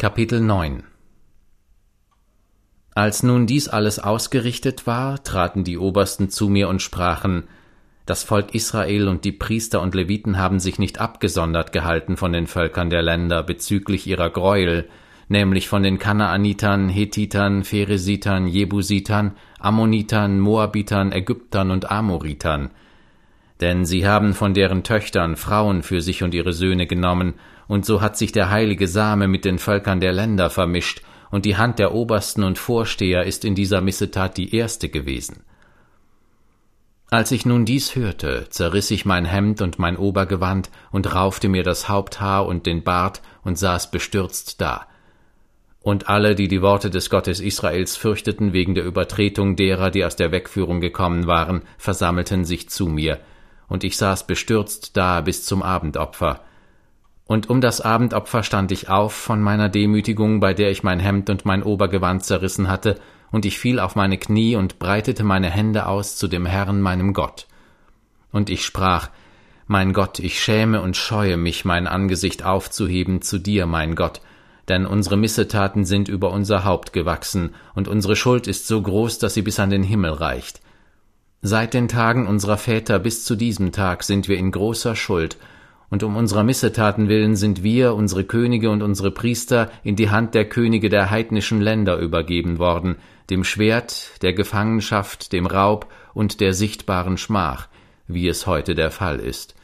Kapitel 9. Als nun dies alles ausgerichtet war, traten die Obersten zu mir und sprachen: Das Volk Israel und die Priester und Leviten haben sich nicht abgesondert gehalten von den Völkern der Länder bezüglich ihrer Gräuel, nämlich von den Kanaanitern, Hethitern, Pheresitern, Jebusitern, Ammonitern, Moabitern, Ägyptern und Amoritern. Denn sie haben von deren Töchtern Frauen für sich und ihre Söhne genommen, und so hat sich der heilige Same mit den Völkern der Länder vermischt, und die Hand der Obersten und Vorsteher ist in dieser Missetat die erste gewesen. Als ich nun dies hörte, zerriss ich mein Hemd und mein Obergewand und raufte mir das Haupthaar und den Bart und saß bestürzt da. Und alle, die die Worte des Gottes Israels fürchteten wegen der Übertretung derer, die aus der Wegführung gekommen waren, versammelten sich zu mir, und ich saß bestürzt da bis zum Abendopfer. Und um das Abendopfer stand ich auf von meiner Demütigung, bei der ich mein Hemd und mein Obergewand zerrissen hatte, und ich fiel auf meine Knie und breitete meine Hände aus zu dem Herrn, meinem Gott. Und ich sprach: Mein Gott, ich schäme und scheue mich, mein Angesicht aufzuheben zu dir, mein Gott, denn unsere Missetaten sind über unser Haupt gewachsen, und unsere Schuld ist so groß, dass sie bis an den Himmel reicht. Seit den Tagen unserer Väter bis zu diesem Tag sind wir in großer Schuld, und um unserer Missetaten willen sind wir, unsere Könige und unsere Priester, in die Hand der Könige der heidnischen Länder übergeben worden, dem Schwert, der Gefangenschaft, dem Raub und der sichtbaren Schmach, wie es heute der Fall ist.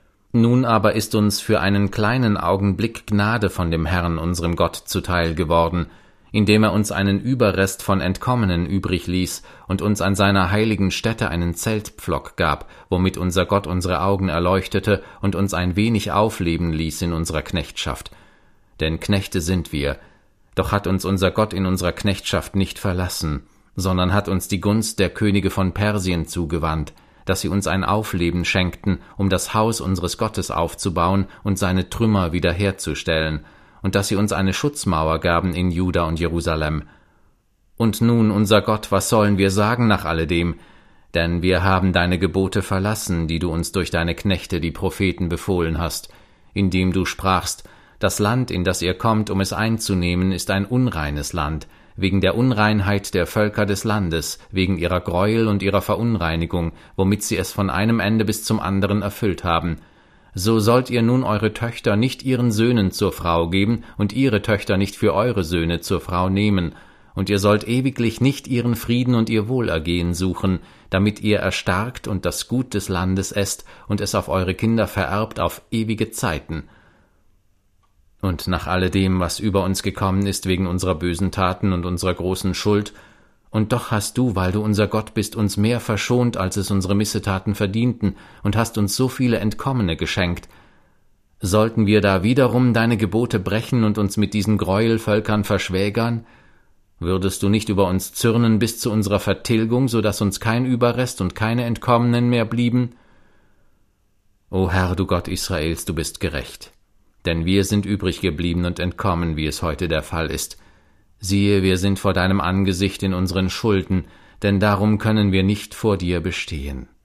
Nun aber ist uns für einen kleinen Augenblick Gnade von dem Herrn, unserem Gott, zuteil geworden, indem er uns einen Überrest von Entkommenen übrig ließ und uns an seiner heiligen Stätte einen Zeltpflock gab, womit unser Gott unsere Augen erleuchtete und uns ein wenig aufleben ließ in unserer Knechtschaft. Denn Knechte sind wir, doch hat uns unser Gott in unserer Knechtschaft nicht verlassen, sondern hat uns die Gunst der Könige von Persien zugewandt, dass sie uns ein Aufleben schenkten, um das Haus unseres Gottes aufzubauen und seine Trümmer wiederherzustellen, und dass sie uns eine Schutzmauer gaben in Juda und Jerusalem. Und nun, unser Gott, was sollen wir sagen nach alledem? Denn wir haben deine Gebote verlassen, die du uns durch deine Knechte, die Propheten, befohlen hast, indem du sprachst: Das Land, in das ihr kommt, um es einzunehmen, ist ein unreines Land, wegen der Unreinheit der Völker des Landes, wegen ihrer Gräuel und ihrer Verunreinigung, womit sie es von einem Ende bis zum anderen erfüllt haben. So sollt ihr nun eure Töchter nicht ihren Söhnen zur Frau geben und ihre Töchter nicht für eure Söhne zur Frau nehmen, und ihr sollt ewiglich nicht ihren Frieden und ihr Wohlergehen suchen, damit ihr erstarkt und das Gut des Landes esst und es auf eure Kinder vererbt auf ewige Zeiten. Und nach alledem, was über uns gekommen ist wegen unserer bösen Taten und unserer großen Schuld, und doch hast du, weil du unser Gott bist, uns mehr verschont, als es unsere Missetaten verdienten, und hast uns so viele Entkommene geschenkt. Sollten wir da wiederum deine Gebote brechen und uns mit diesen Gräuelvölkern verschwägern? Würdest du nicht über uns zürnen bis zu unserer Vertilgung, so dass uns kein Überrest und keine Entkommenen mehr blieben? O Herr, du Gott Israels, du bist gerecht. Denn wir sind übrig geblieben und entkommen, wie es heute der Fall ist. Siehe, wir sind vor deinem Angesicht in unseren Schulden, denn darum können wir nicht vor dir bestehen.